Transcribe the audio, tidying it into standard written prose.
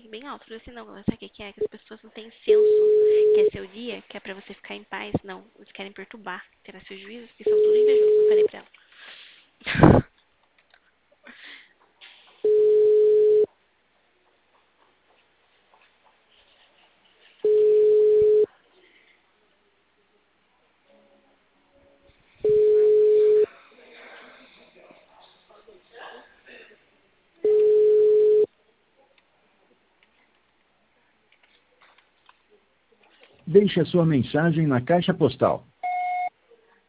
bem alto. Eu falei assim, não, galera, sabe o que que é? Que as pessoas não têm senso, que é seu dia, que é pra você ficar em paz. Não, eles querem perturbar, tirar seus juízos, que são tudo invejosos. Eu falei pra ela. Deixe a sua mensagem na caixa postal